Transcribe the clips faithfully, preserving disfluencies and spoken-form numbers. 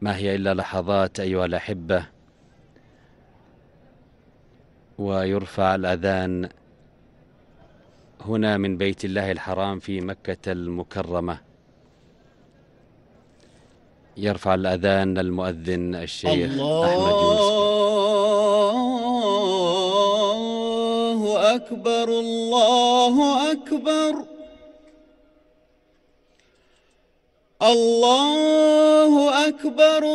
ما هي إلا لحظات أيها الأحبة، ويرفع الأذان هنا من بيت الله الحرام في مكة المكرمة. يرفع الأذان المؤذن الشيخ أحمد يونس. الله أكبر الله أكبر الله أكبر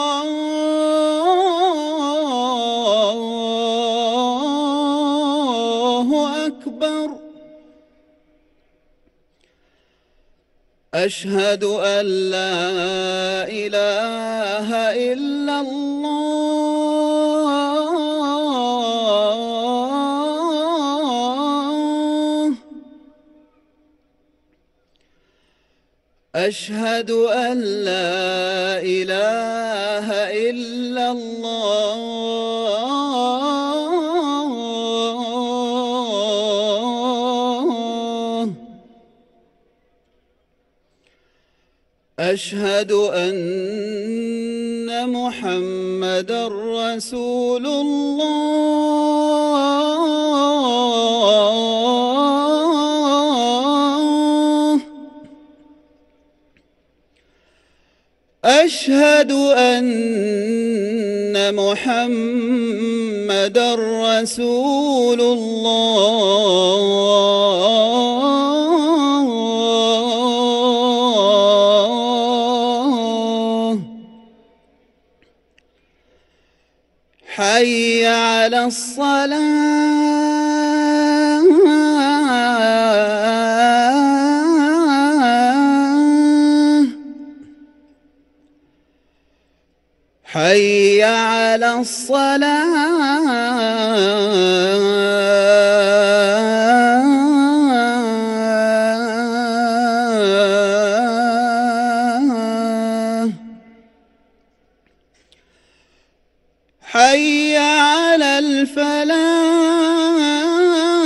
الله أكبر. أشهد أن لا إله إلا الله. أشهد أن لا إله إلا الله. أشهد أن محمدًا رسول الله. أشهد أن محمدًا رسول الله. حي على الصلاة. حي على الصلاة. حي على الفلاح.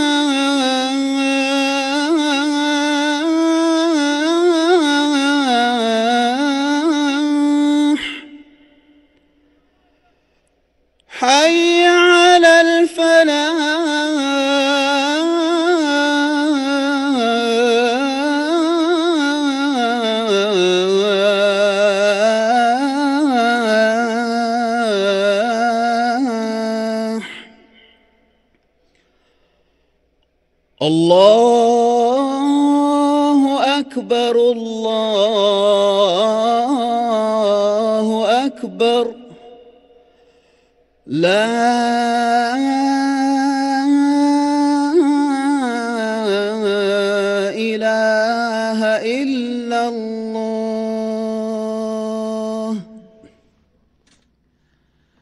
حي على الفلاح. الله أكبر الله أكبر. لا